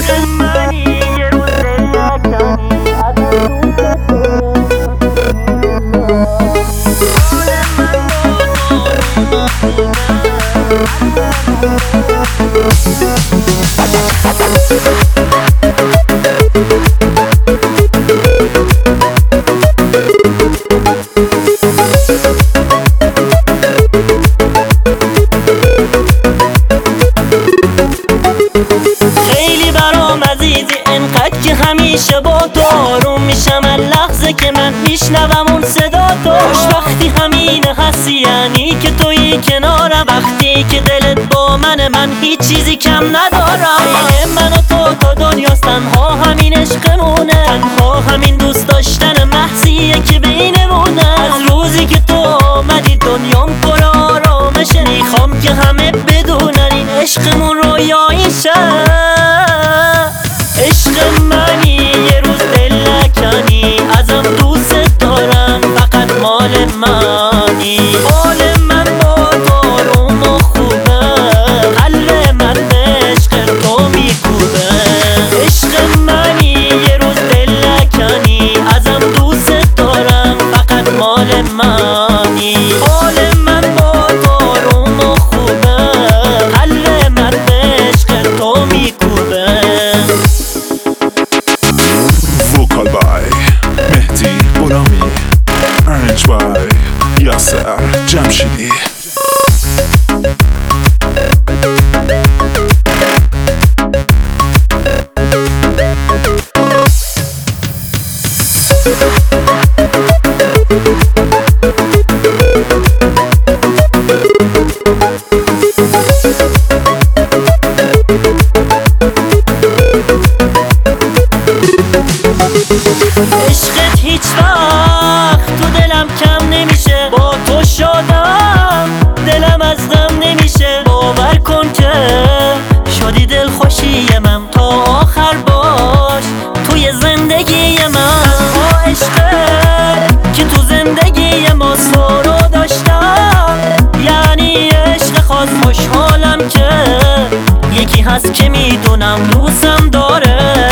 خیلی برام عزیزی انقدر که همیشه با تو آروم میشم هر لحظه که من میشنوم اون صدا تو. وقتی همینه هستی یعنی که تویی کنارم، وقتی که دلت با من هیچ چیزی کم ندارم. من و تو دنیاست، تنها همین عشقمونه، تنها همین دوست داشتن محضیه که بینمونه. از روزی که تو آمدی دنیام پر آرامشه، میخوام که همه بدونن این عشقمون رویاییشه. عشق منی یه روز دل نکنی، ازم دوست دارم فقط مال منی. حال من با تو آروم و خوبه، قلب من به عشق تو میکوبه. عشق منی یه روز دل نکنی، ازم دوست دارم فقط مال منی. حال من با تو آروم و خوبه، قلب من به عشق تو میکوبه. Vocal by مهدی غلامی، Arrange by یاسر جمشیدی. عشقت هیچ وقت تو دلم کم نمیشه، با تو شادم دلم از غم نمیشه. باور کن که شدی دل خوشی من، تا آخر باش توی زندگی من. تنها عشقت که تو زندگی ما سرو داشتم، یعنی عشق خاص. خوشحالم که یکی هست که میدونم دوستم داره،